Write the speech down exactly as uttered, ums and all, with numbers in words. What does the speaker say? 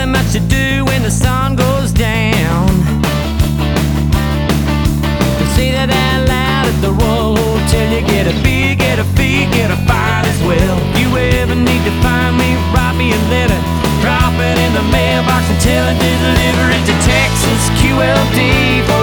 nothing much to do when the sun goes down. Say that out loud at the Royal Hotel. You get a beer, get a fee, get a fight as well. If you ever need to find me, write me a letter, drop it in the mailbox and tell it to deliver it to Texas Q L D.